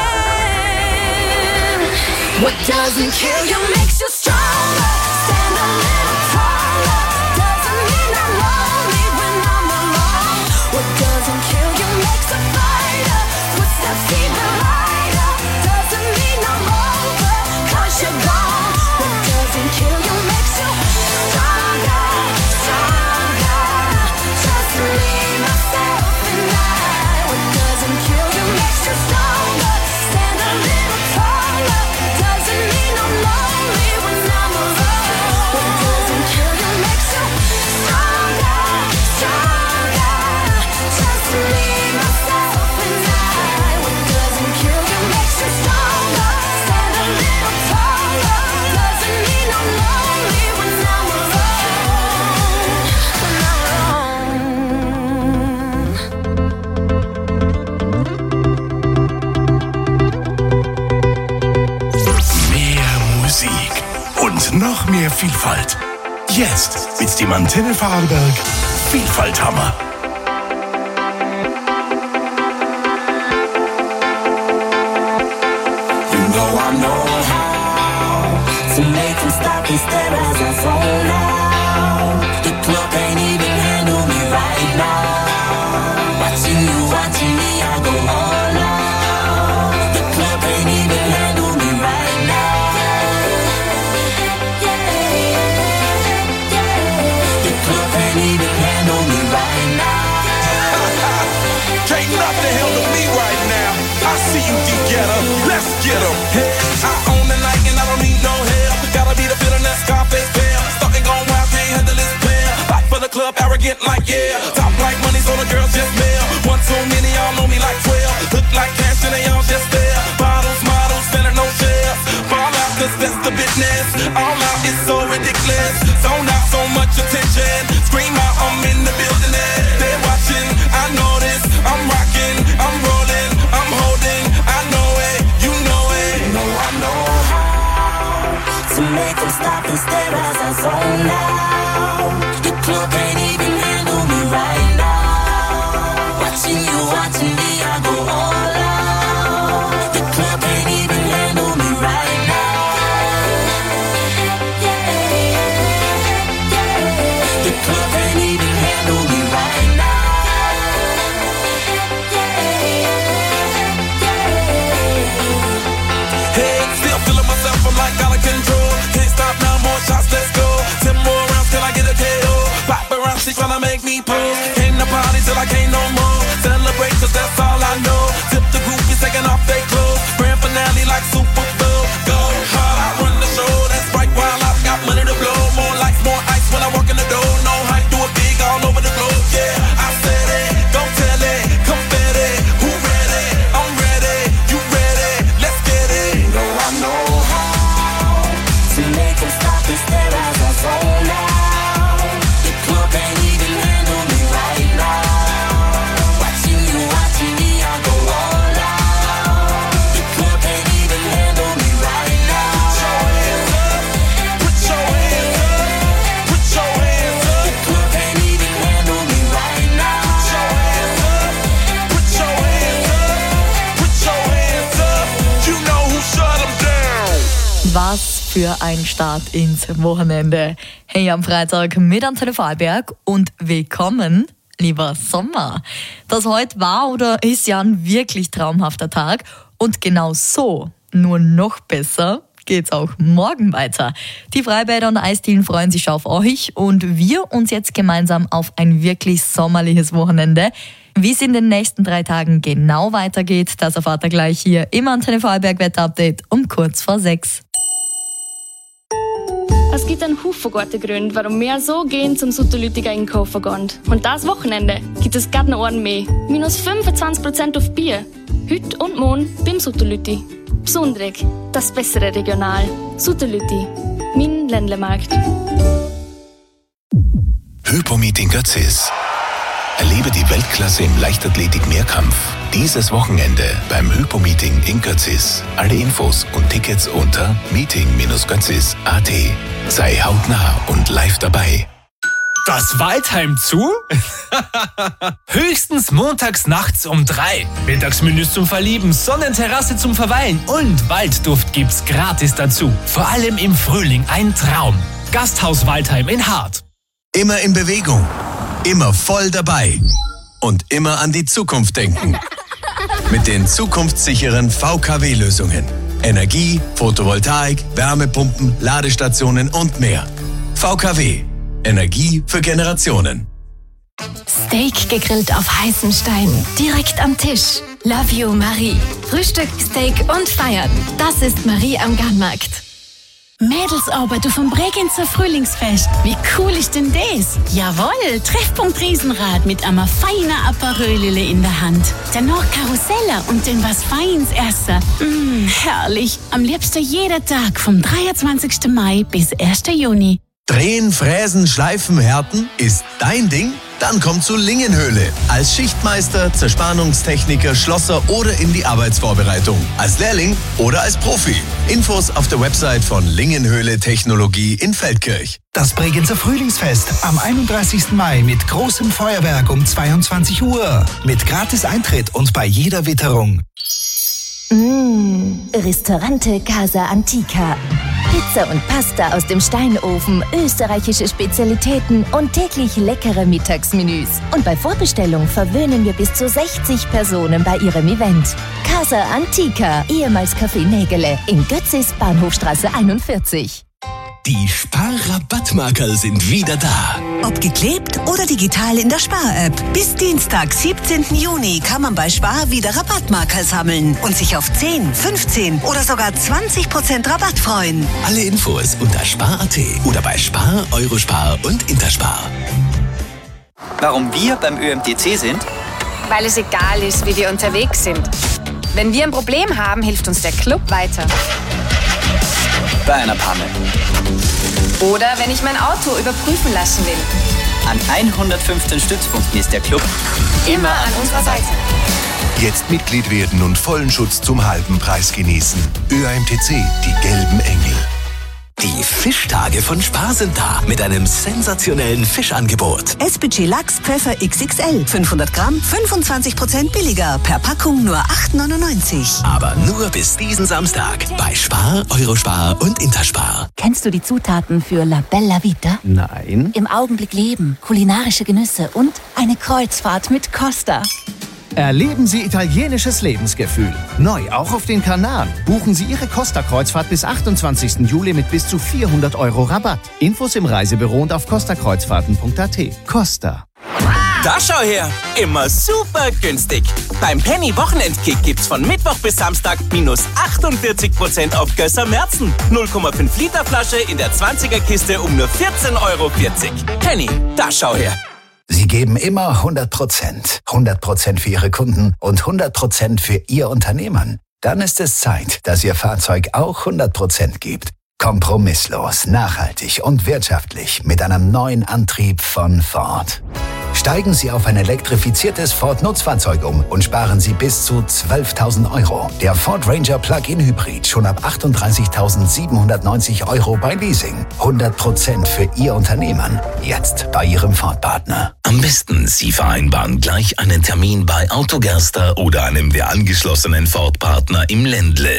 end, what doesn't kill you makes you stronger. Stand a little taller. Doesn't mean I'm lonely when I'm alone. What doesn't kill you makes a fighter. Footsteps even lighter. Doesn't mean I'm over, cause you're gone. What doesn't kill you makes you stronger, stronger. Just me, myself, and I. What doesn't kill you makes you stronger. Stand a little taller. Doesn't mean I'm lonely when I'm alone. What doesn't kill you makes you stronger, stronger. Just me, myself, and I. What doesn't kill you makes you stronger. Stand a little taller. Doesn't mean I'm lonely when I'm alone. When I'm Mehr Musik und noch mehr Vielfalt. Jetzt mit dem Antenne Vorarlberg Vielfalthammer. You know I know how to make them stop and stare as I zone out. The club can't even handle me right now. Watching you, watching me, I go all out. The club can't even handle me right now. The club can't even handle me right now. Can't nothing handle me right now. I see you, D-Getter. Let's get 'em. I own the night and I don't need no help. Gotta be the feeling that Scarface feel. Starting going wild, can't handle this pair. Back for the club, arrogant like yeah. Top like money, so the girls just mail. One too many, y'all know me like twelve. Look like cash and they all just there. Bottles, models, spending no shares. Fall out, cause that's the business. All out is so ridiculous. Zone out, so much attention. Scream out, I'm in the building and they're watching. I know this, I'm rocking, I'm rolling, I'm holding. I know it, you know it. You know I know how to make them stop and stare as I zone out. The club can't even handle me right now. Watching you, watching me, I go all out. The club can't even handle me right now. The club can't even handle me right now. Hey, still feeling myself, I'm like out of control. Can't stop now, more shots, let's go. Ten more rounds till I get a K O. Paparazzi tryna make me pose. Came to party till I can't no more. Celebrate cause that's all I know. Tip the groupies taking off their clothes. Grand finale like Super Bowl. Go hard, I run the show. That's right, while I've got money to blow. More lights, more ice when I walk in the door. Was für ein Start ins Wochenende. Hey, am Freitag mit Antenne Vorarlberg und willkommen, lieber Sommer. Das heute war oder ist ja ein wirklich traumhafter Tag und genau so, nur noch besser, geht's auch morgen weiter. Die Freibäder und Eisdielen freuen sich auf euch und wir uns jetzt gemeinsam auf ein wirklich sommerliches Wochenende. Wie es in den nächsten drei Tagen genau weitergeht, das erfahrt ihr gleich hier im Antenne Vorarlberg Wetterupdate um kurz vor sechs. Es gibt einen Haufen gute Gründe, warum wir so gehen zum Sutterlütiger einkaufen gehen. Und das Wochenende gibt es gerade noch einen mehr. Minus fünfundzwanzig Prozent auf Bier. Heute und morgen beim Sutterlüti. Besonderig, das bessere Regional. Sutterlüti, mein Ländlemarkt. Hypomeet in Götzis. Erlebe die Weltklasse im Leichtathletik-Mehrkampf. Dieses Wochenende beim Hypomeeting in Götzis. Alle Infos und Tickets unter meeting Bindestrich götzis Punkt a t. Sei hautnah und live dabei. Das Waldheim zu? Höchstens montags nachts um drei. Mittagsmenüs zum Verlieben, Sonnenterrasse zum Verweilen und Waldduft gibt's gratis dazu. Vor allem im Frühling ein Traum. Gasthaus Waldheim in Hart. Immer in Bewegung, immer voll dabei und immer an die Zukunft denken. Mit den zukunftssicheren V K W-Lösungen. Energie, Photovoltaik, Wärmepumpen, Ladestationen und mehr. V K W. Energie für Generationen. Steak gegrillt auf heißen Steinen, direkt am Tisch. Love you, Marie. Frühstück, Steak und Feiern. Das ist Marie am Garnmarkt. Mädelsarbeit vom Bregenzer Frühlingsfest. Wie cool ist denn das? Jawohl, Treffpunkt Riesenrad mit einer feinen Aperölele in der Hand. Danach Karusseller und dann was Feins essen. Mmh, herrlich. Am liebsten jeder Tag vom dreiundzwanzigsten Mai bis ersten Juni. Drehen, Fräsen, Schleifen, Härten ist dein Ding? Dann komm zu Lingenhöhle. Als Schichtmeister, Zerspannungstechniker, Schlosser oder in die Arbeitsvorbereitung. Als Lehrling oder als Profi. Infos auf der Website von Lingenhöhle Technologie in Feldkirch. Das Bregenzer Frühlingsfest am einunddreißigsten Mai mit großem Feuerwerk um zweiundzwanzig Uhr. Mit gratis Eintritt und bei jeder Witterung. Mmh, Ristorante Casa Antica. Pizza und Pasta aus dem Steinofen, österreichische Spezialitäten und täglich leckere Mittagsmenüs. Und bei Vorbestellung verwöhnen wir bis zu sechzig Personen bei ihrem Event. Casa Antica, ehemals Café Nägele, in Götzis, Bahnhofstraße einundvierzig. Die Spar-Rabattmarkerl sind wieder da. Ob geklebt oder digital in der Spar-App. Bis Dienstag, siebzehnten Juni kann man bei Spar wieder Rabattmarkerl sammeln und sich auf zehn, fünfzehn oder sogar zwanzig Prozent Rabatt freuen. Alle Infos unter spar punkt a t oder bei Spar, Eurospar und Interspar. Warum wir beim Ö M T C sind? Weil es egal ist, wie wir unterwegs sind. Wenn wir ein Problem haben, hilft uns der Club weiter. Bei einer Panne. Oder wenn ich mein Auto überprüfen lassen will. An hundertfünfzehn Stützpunkten ist der Club immer an unserer Seite. Jetzt Mitglied werden und vollen Schutz zum halben Preis genießen. Ö M T C, die gelben Engel. Die Fischtage von Spar sind da mit einem sensationellen Fischangebot. S B C Lachs Pfeffer X X L. fünfhundert Gramm, fünfundzwanzig Prozent billiger. Per Packung nur acht neunundneunzig. Aber nur bis diesen Samstag. Bei Spar, Eurospar und Interspar. Kennst du die Zutaten für La Bella Vita? Nein. Im Augenblick leben, kulinarische Genüsse und eine Kreuzfahrt mit Costa. Erleben Sie italienisches Lebensgefühl. Neu auch auf den Kanaren. Buchen Sie Ihre Costa-Kreuzfahrt bis achtundzwanzigsten Juli mit bis zu vierhundert Euro Rabatt. Infos im Reisebüro und auf costa kreuzfahrten punkt a t. Costa. Da schau her, immer super günstig. Beim Penny Wochenendkick gibt's von Mittwoch bis Samstag minus achtundvierzig Prozent auf Gösser Märzen. null Komma fünf Liter Flasche in der zwanziger Kiste um nur vierzehn Euro vierzig. Penny, da schau her. Sie geben immer hundert Prozent. hundert Prozent für Ihre Kunden und hundert Prozent für Ihr Unternehmen. Dann ist es Zeit, dass Ihr Fahrzeug auch hundert Prozent gibt. Kompromisslos, nachhaltig und wirtschaftlich mit einem neuen Antrieb von Ford. Steigen Sie auf ein elektrifiziertes Ford-Nutzfahrzeug um und sparen Sie bis zu zwölftausend Euro. Der Ford Ranger Plug-in Hybrid schon ab achtunddreißigtausendsiebenhundertneunzig Euro bei Leasing. hundert Prozent für Ihr Unternehmen. Jetzt bei Ihrem Ford-Partner. Am besten, Sie vereinbaren gleich einen Termin bei Autogerster oder einem der angeschlossenen Ford-Partner im Ländle.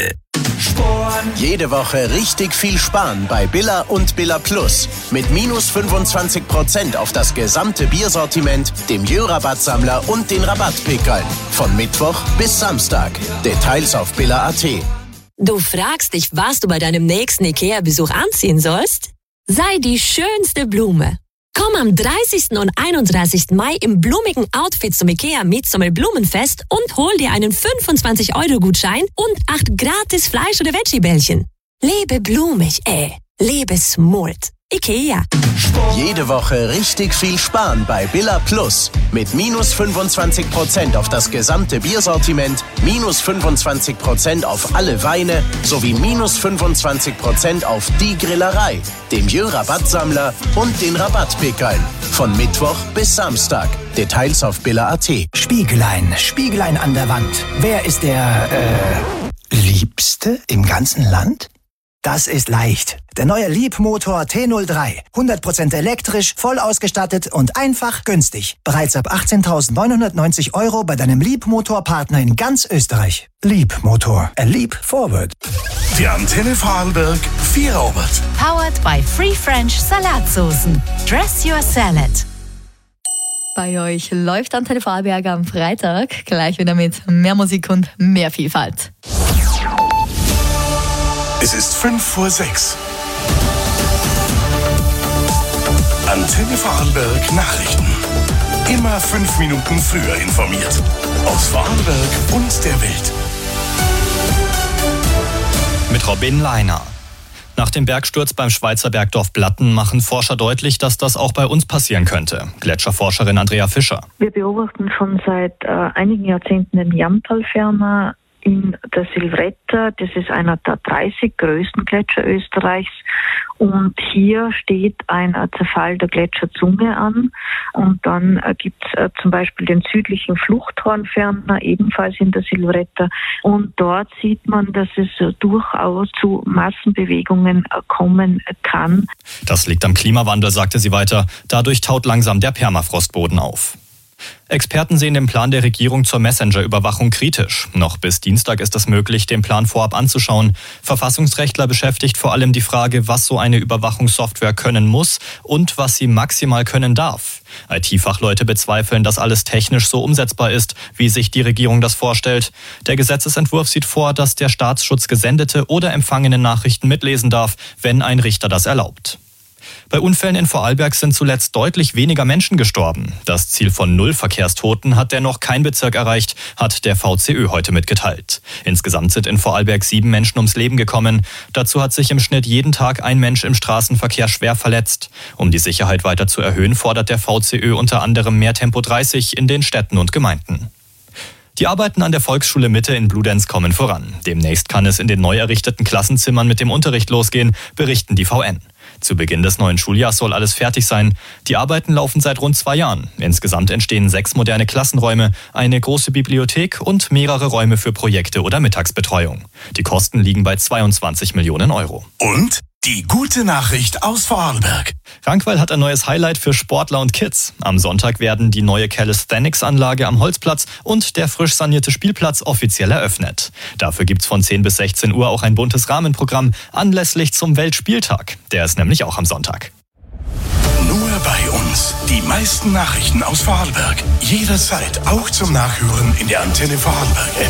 Sport. Jede Woche richtig viel sparen bei Billa und Billa Plus. Mit minus fünfundzwanzig Prozent auf das gesamte Biersortiment, dem Jö-Rabattsammler und den Rabattpickeln. Von Mittwoch bis Samstag. Details auf billa punkt at. Du fragst dich, was du bei deinem nächsten Ikea-Besuch anziehen sollst? Sei die schönste Blume. Komm am dreißigsten und einunddreißigsten Mai im blumigen Outfit zum Ikea Midsummer Blumenfest und hol dir einen fünfundzwanzig Euro Gutschein und acht gratis Fleisch- oder Veggie-Bällchen. Lebe blumig, ey. Lebe smooth. Ikea. Jede Woche richtig viel sparen bei Billa Plus. Mit minus fünfundzwanzig Prozent auf das gesamte Biersortiment, minus fünfundzwanzig Prozent auf alle Weine sowie minus fünfundzwanzig Prozent auf die Grillerei, dem Jö-Rabattsammler und den Rabattpickeln. Von Mittwoch bis Samstag. Details auf billa punkt at. Spiegelein, Spiegelein an der Wand. Wer ist der, äh, Liebste im ganzen Land? Das ist leicht. Der neue Liebmotor T null drei. hundert Prozent elektrisch, voll ausgestattet und einfach günstig. Bereits ab achtzehntausendneunhundertneunzig Euro bei deinem Liebmotorpartner in ganz Österreich. Liebmotor. A leap forward. Die Antenne Vorarlberg Vierobert. Powered by Free French Salatsoßen. Dress your salad. Bei euch läuft Antenne Vorarlberg am Freitag. Gleich wieder mit mehr Musik und mehr Vielfalt. Es ist fünf vor sechs. Antenne Vorarlberg Nachrichten. Immer fünf Minuten früher informiert. Aus Vorarlberg und der Welt. Mit Robin Leiner. Nach dem Bergsturz beim Schweizer Bergdorf Blatten machen Forscher deutlich, dass das auch bei uns passieren könnte. Gletscherforscherin Andrea Fischer. Wir beobachten schon seit äh, einigen Jahrzehnten den Jamtalferner in der Silvretta. Das ist einer der dreißig größten Gletscher Österreichs. Und hier steht ein äh, Zerfall der Gletscherzunge an. Und dann äh, gibt es äh, zum Beispiel den südlichen Fluchthornferner, ebenfalls in der Silvretta. Und dort sieht man, dass es äh, durchaus zu Massenbewegungen äh, kommen kann. Das liegt am Klimawandel, sagte sie weiter. Dadurch taut langsam der Permafrostboden auf. Experten sehen den Plan der Regierung zur Messenger-Überwachung kritisch. Noch bis Dienstag ist es möglich, den Plan vorab anzuschauen. Verfassungsrechtler beschäftigt vor allem die Frage, was so eine Überwachungssoftware können muss und was sie maximal können darf. I T-Fachleute bezweifeln, dass alles technisch so umsetzbar ist, wie sich die Regierung das vorstellt. Der Gesetzesentwurf sieht vor, dass der Staatsschutz gesendete oder empfangene Nachrichten mitlesen darf, wenn ein Richter das erlaubt. Bei Unfällen in Vorarlberg sind zuletzt deutlich weniger Menschen gestorben. Das Ziel von null Verkehrstoten hat dennoch kein Bezirk erreicht, hat der V C Ö heute mitgeteilt. Insgesamt sind in Vorarlberg sieben Menschen ums Leben gekommen. Dazu hat sich im Schnitt jeden Tag ein Mensch im Straßenverkehr schwer verletzt. Um die Sicherheit weiter zu erhöhen, fordert der V C Ö unter anderem mehr Tempo dreißig in den Städten und Gemeinden. Die Arbeiten an der Volksschule Mitte in Bludenz kommen voran. Demnächst kann es in den neu errichteten Klassenzimmern mit dem Unterricht losgehen, berichten die V N. Zu Beginn des neuen Schuljahrs soll alles fertig sein. Die Arbeiten laufen seit rund zwei Jahren. Insgesamt entstehen sechs moderne Klassenräume, eine große Bibliothek und mehrere Räume für Projekte oder Mittagsbetreuung. Die Kosten liegen bei zweiundzwanzig Millionen Euro. Und die gute Nachricht aus Vorarlberg. Rankweil hat ein neues Highlight für Sportler und Kids. Am Sonntag werden die neue Calisthenics-Anlage am Holzplatz und der frisch sanierte Spielplatz offiziell eröffnet. Dafür gibt's von zehn bis sechzehn Uhr auch ein buntes Rahmenprogramm anlässlich zum Weltspieltag. Der ist nämlich auch am Sonntag. Nur bei uns. Die meisten Nachrichten aus Vorarlberg. Jederzeit auch zum Nachhören in der Antenne Vorarlberg-App.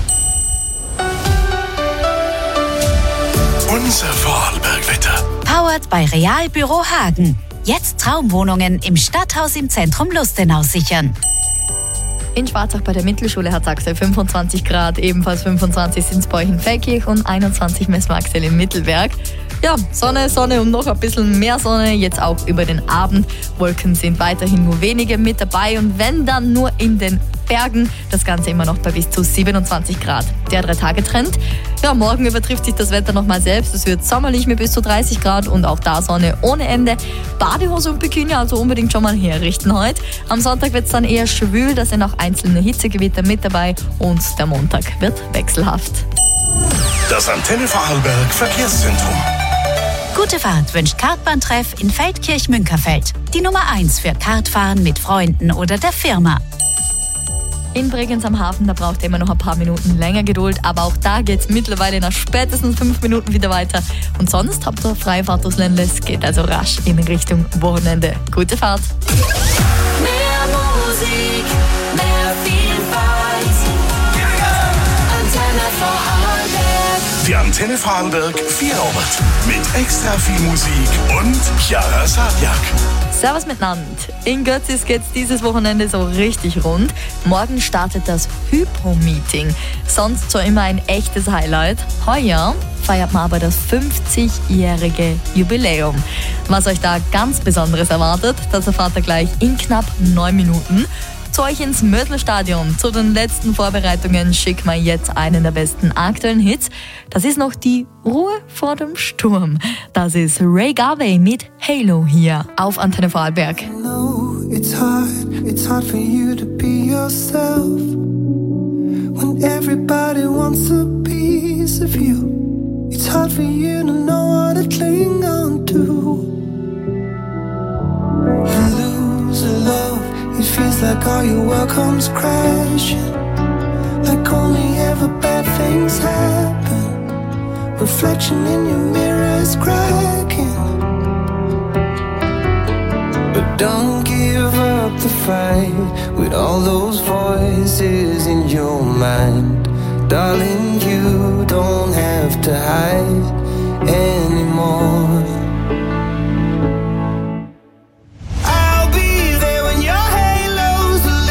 Unser Vorarlberg-Wetter. Powered bei Realbüro Hagen. Jetzt Traumwohnungen im Stadthaus im Zentrum Lustenau sichern. In Schwarzach bei der Mittelschule hat es aktuell fünfundzwanzig Grad, ebenfalls fünfundzwanzig sind es bei euch in Feldkirch und einundzwanzig messen wir aktuell im Mittelberg. Ja, Sonne, Sonne und noch ein bisschen mehr Sonne, jetzt auch über den Abend. Wolken sind weiterhin nur wenige mit dabei und wenn dann nur in den Bergen, das Ganze immer noch bei bis zu siebenundzwanzig Grad. Der Drei-Tage-Trend. Ja, morgen übertrifft sich das Wetter nochmal selbst. Es wird sommerlich mit bis zu dreißig Grad und auch da Sonne ohne Ende. Badehose und Bikini also unbedingt schon mal herrichten heute. Am Sonntag wird es dann eher schwül, da sind auch einzelne Hitzegewitter mit dabei und der Montag wird wechselhaft. Das Antenne Vorarlberg Verkehrszentrum. Gute Fahrt wünscht Kartbahntreff in Feldkirch-Münkerfeld. Die Nummer eins für Kartfahren mit Freunden oder der Firma. In Bregenz am Hafen, da braucht ihr immer noch ein paar Minuten länger Geduld, aber auch da geht's mittlerweile nach spätestens fünf Minuten wieder weiter. Und sonst habt ihr freie Fahrt durchs Ländle, es geht also rasch in Richtung Wochenende. Gute Fahrt! Mehr Musik, mehr Vielfalt. Antenne Vorarlberg. Die Antenne Vorarlberg Vierabend mit extra viel Musik und Chiara Sadjak. Servus miteinander. In Götzis geht's dieses Wochenende so richtig rund. Morgen startet das Hypro-Meeting. Sonst so immer ein echtes Highlight. Heuer feiert man aber das fünfzigjährige Jubiläum. Was euch da ganz Besonderes erwartet, das erfahrt ihr gleich in knapp neun Minuten. Zu euch ins Mödl-Stadion. Zu den letzten Vorbereitungen schicken wir jetzt einen der besten aktuellen Hits. Das ist noch die Ruhe vor dem Sturm. Das ist Ray Garvey mit Halo hier auf Antenne Vorarlberg. It's hard, it's hard for you to be yourself when everybody wants a piece of you. It's hard for you to know what to cling on to. You lose a love. It feels like all your world comes crashing, like only ever bad things happen. Reflection in your mirror is cracking. But don't give up the fight with all those voices in your mind. Darling, you don't have to hide. And